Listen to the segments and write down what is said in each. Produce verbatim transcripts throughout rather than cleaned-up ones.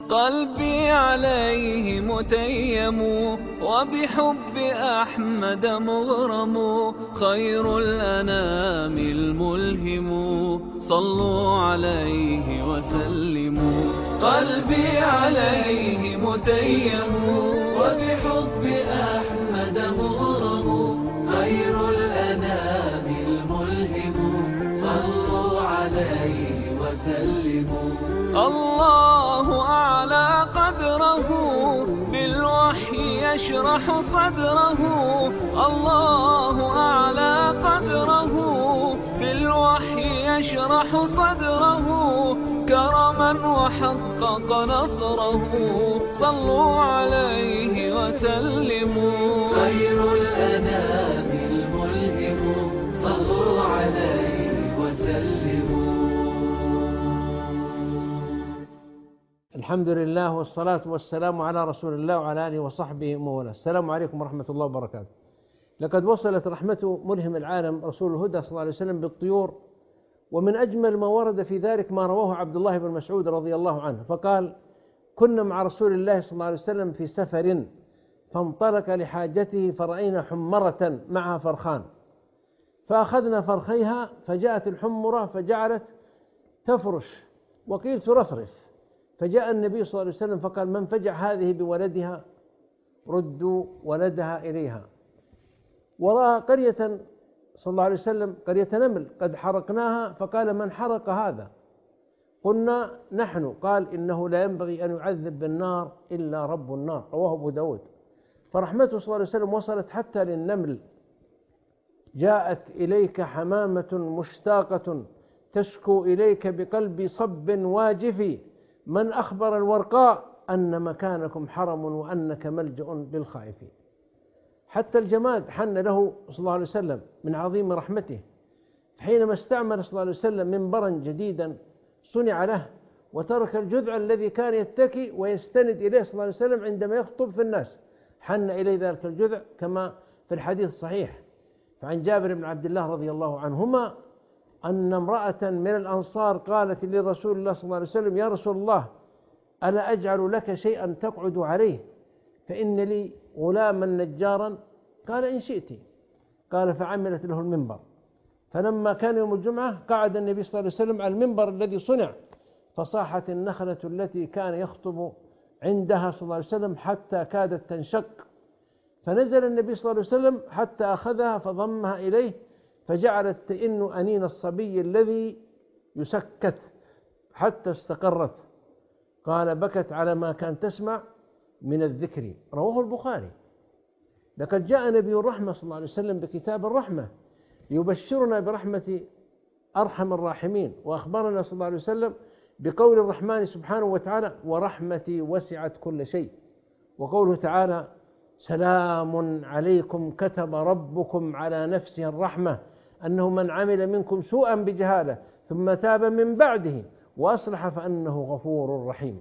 قلبي عليه متيم وبحب أحمد مغرم، خير الأنام الملهم، صلوا عليه وسلموا. قلبي عليه متيم وبحب أحمد مغرم، خير الأنام الملهم، صلوا عليه وسلموا. الله أعلى قدره بالوحي يشرح صدره، الله أعلى قدره بالوحي يشرح صدره، كرما وحقق نصره، صلوا عليه وسلموا. خير الأنام الملهم، صلوا عليه وسلموا. الحمد لله والصلاة والسلام على رسول الله وعلى آله وصحبه ومن. السلام عليكم ورحمة الله وبركاته. لقد وصلت رحمة ملهم العالم رسول الهدى صلى الله عليه وسلم بالطيور، ومن أجمل ما ورد في ذلك ما رواه عبد الله بن مسعود رضي الله عنه، فقال: كنا مع رسول الله صلى الله عليه وسلم في سفر، فانطلق لحاجته فرأينا حمرة معها فرخان، فأخذنا فرخيها، فجاءت الحمرة فجعلت تفرش وقيل ترفرف، فجاء النبي صلى الله عليه وسلم فقال: من فجع هذه بولدها؟ ردوا ولدها إليها. ورأى قرية صلى الله عليه وسلم قرية نمل قد حرقناها، فقال: من حرق هذا؟ قلنا: نحن. قال: إنه لا ينبغي أن يعذب بالنار إلا رب النار، رواه أبو داود. فرحمته صلى الله عليه وسلم وصلت حتى للنمل: جاءت إليك حمامة مشتاقة تشكو إليك بقلب صب واجف، من أخبر الورقاء أن مكانكم حرم وأنك ملجأ للخائفين. حتى الجماد حن له صلى الله عليه وسلم من عظيم رحمته، حينما استعمل صلى الله عليه وسلم منبرا جديدا صنع له، وترك الجذع الذي كان يتكي ويستند إليه صلى الله عليه وسلم عندما يخطب في الناس، حن إليه ذلك الجذع كما في الحديث الصحيح. فعن جابر بن عبد الله رضي الله عنهما أن امرأة من الأنصار قالت لرسول الله صلى الله عليه وسلم: يا رسول الله، ألا أجعل لك شيئا تقعد عليه؟ فإن لي غلاما نجارا. قال: إن شئت. قال: فعملت له المنبر. فلما كان يوم الجمعة قعد النبي صلى الله عليه وسلم على المنبر الذي صنع، فصاحت النخلة التي كان يخطب عندها صلى الله عليه وسلم حتى كادت تنشق، فنزل النبي صلى الله عليه وسلم حتى أخذها فضمها إليه، فجعلت تئن أنين الصبي الذي يسكت حتى استقرت. قال: بكت على ما كان تسمع من الذكر، رواه البخاري. لقد جاء نبي الرحمة صلى الله عليه وسلم بكتاب الرحمة ليبشرنا برحمة أرحم الراحمين، وأخبرنا صلى الله عليه وسلم بقول الرحمن سبحانه وتعالى: ورحمتي وسعت كل شيء، وقوله تعالى: سلام عليكم كتب ربكم على نفسه الرحمة أنه من عمل منكم سوءا بجهالة ثم تاب من بعده وأصلح فأنه غفور رحيم.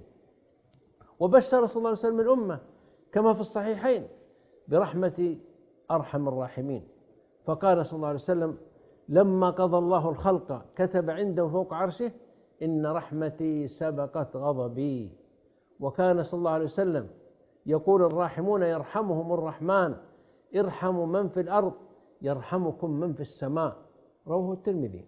وبشر صلى الله عليه وسلم الأمة كما في الصحيحين برحمة أرحم الراحمين، فقال صلى الله عليه وسلم: لما قضى الله الخلق كتب عنده فوق عرشه: إن رحمتي سبقت غضبي. وكان صلى الله عليه وسلم يقول: الراحمون يرحمهم الرحمن، ارحموا من في الأرض يرحمكم من في السماء، رواه الترمذي.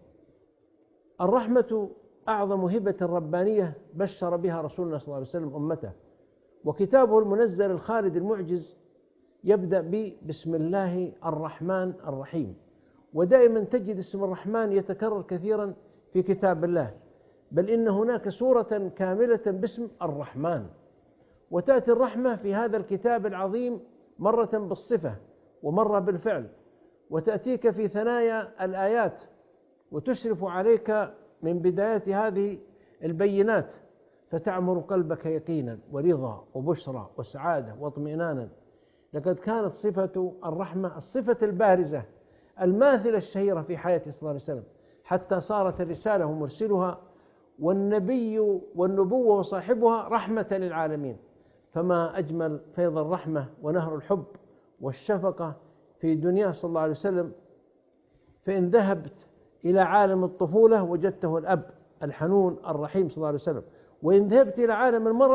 الرحمة أعظم هبة ربانية بشر بها رسولنا صلى الله عليه وسلم أمته، وكتابه المنزل الخالد المعجز يبدأ بسم الله الرحمن الرحيم، ودائما تجد اسم الرحمن يتكرر كثيرا في كتاب الله، بل إن هناك سورة كاملة باسم الرحمن. وتأتي الرحمة في هذا الكتاب العظيم مرة بالصفة ومرة بالفعل، وتأتيك في ثنايا الآيات وتشرف عليك من بدايات هذه البينات، فتعمر قلبك يقينا ورضا وبشرى وسعادة واطمئنانا. لقد كانت صفة الرحمة الصفة البارزة الماثلة الشهيرة في حياته صلى الله عليه وسلم، حتى صارت الرسالة ومرسلها والنبي والنبوة وصاحبها رحمة للعالمين. فما أجمل فيض الرحمة ونهر الحب والشفقة في دنياه صلى الله عليه وسلم. فإن ذهبت إلى عالم الطفولة وجدته الأب الحنون الرحيم صلى الله عليه وسلم، وإن ذهبت إلى عالم المرأة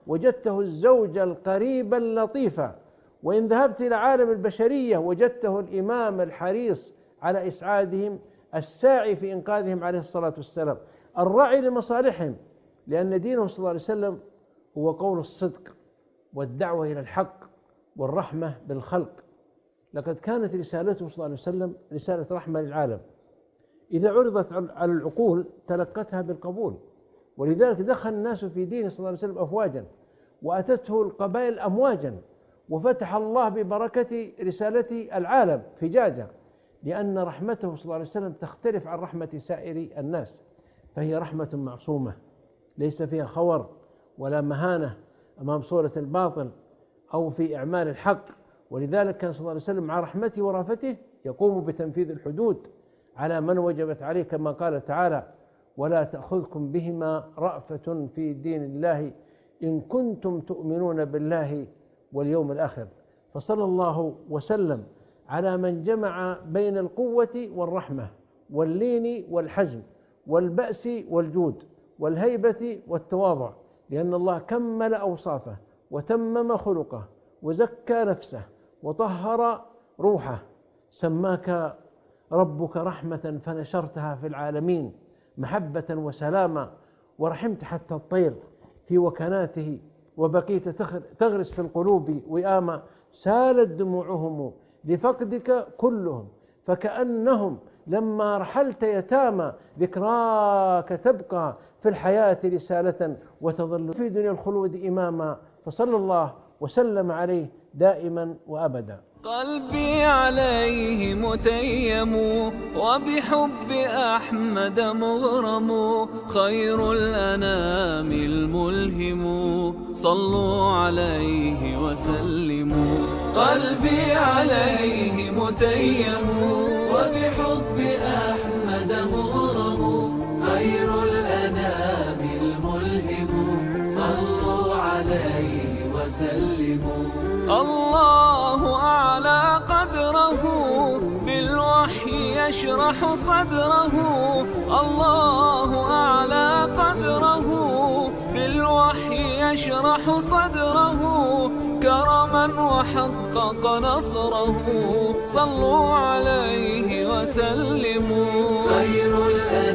وجدته الزوج القريب اللطيف، وإن ذهبت إلى عالم البشرية وجدته الإمام الحريص على إسعادهم، الساعي في إنقاذهم عليه الصلاة والسلام، الراعي لمصالحهم، لأن دينه صلى الله عليه وسلم هو قول الصدق والدعوة إلى الحق والرحمة بالخلق. لقد كانت رسالته صلى الله عليه وسلم رسالة رحمة للعالم، إذا عرضت على العقول تلقتها بالقبول، ولذلك دخل الناس في دين صلى الله عليه وسلم أفواجا، وأتته القبائل أمواجا، وفتح الله ببركة رسالته العالم فجاجا، لأن رحمته صلى الله عليه وسلم تختلف عن رحمة سائر الناس، فهي رحمة معصومة ليس فيها خور ولا مهانة أمام صورة الباطل أو في إعمال الحق. ولذلك كان صلى الله عليه وسلم مع رحمته ورافته يقوم بتنفيذ الحدود على من وجبت عليه، كما قال تعالى: ولا تأخذكم بهما رأفة في دين الله إن كنتم تؤمنون بالله واليوم الآخر. فصلى الله وسلم على من جمع بين القوة والرحمة واللين والحزم والبأس والجود والهيبة والتواضع، لأن الله كمل أوصافه وتمم خلقه وزكى نفسه وطهر روحه. سماك ربك رحمة فنشرتها في العالمين محبة وسلاما، ورحمت حتى الطير في وكناته، وبقيت تغرس في القلوب وئاما، سالت دموعهم لفقدك كلهم، فكأنهم لما رحلت يتامى، ذكراك تبقى في الحياة رسالة وتظل في دنيا الخلود إماما. فصلى الله وسلم عليه دائما وأبدا. قلبي عليه متيم وبحب أحمد مغرم، خير الأنام الملهم صلوا عليه وسلموا. قلبي عليه متيم وبحب أحمد مغرم، خير الأنام الملهم صلوا عليه وسلموا. الله أعلى قدره بالوحي يشرح صدره، الله أعلى قدره بالوحي يشرح صدره، كرما وحقق نصره صلوا عليه وسلموا. خير